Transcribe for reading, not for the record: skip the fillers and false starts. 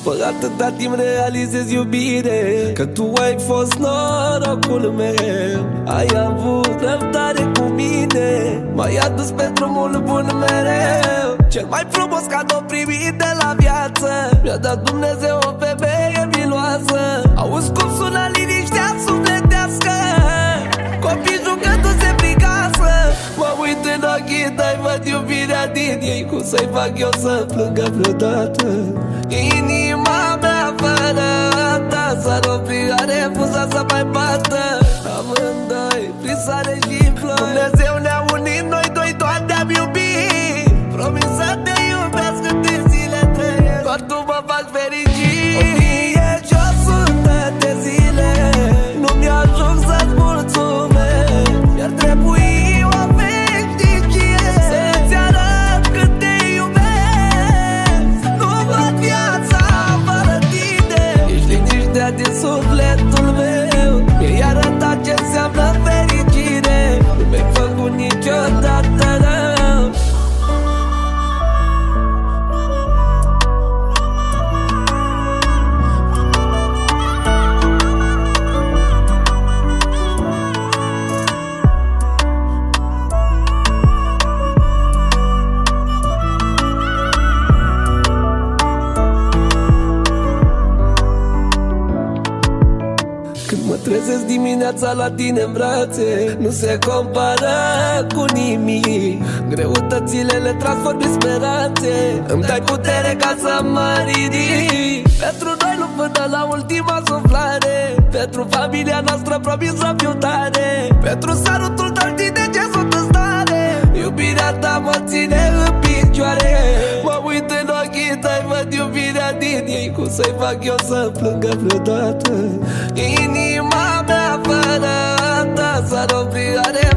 După atâta timp realizez, iubire, că tu ai fost norocul meu. Ai avut răbdare cu mine, m-ai adus pe drumul bun mereu. Cel mai frumos cadou primit de la viață mi-a dat Dumnezeu o femeie miloasă. Auzi cum sună liniștea sufletească, copii jucându-se prin casă. Mă uit în ochii tăi, văd iubirea din ei. Cum să-i fac eu să plângă vreodată? Inima mea fără ta s-ar opri, a refuzat să mai bată. Amândoi prin sare și flori, Dumnezeu ne-a unit, noi doi doar ne-am iubit. Promis să te iubesc câte zile trăiesc, doar tu mă faci fericit. 1000 și 100 de zile nu mi-ajung să-ți mulțumesc. Mi-ar trebui o veșnicie să-ți arăt cât te iubesc. Nu văd viața fără tine, ești liniștea din sufletul meu. Mi-ai arătat ce înseamnă fericire, nu mi-ai făcut niciodată rău. Când mă trezesc dimineața la tine în brațe, nu se compară cu nimic. Greutățile le transform în speranțe, îmi dai putere ca să mă ridic. Pentru noi lupt până la ultima suflare, pentru familia noastră promis să fiu tare, pentru sarutul tău de ce sunt în stare. Iubirea ta mă ține în picioare, mă uit în ochii tăi, văd iubirea din ei. Cum să-i fac eu să plângă vreodată? Inima mea fără ta s-ar opri, are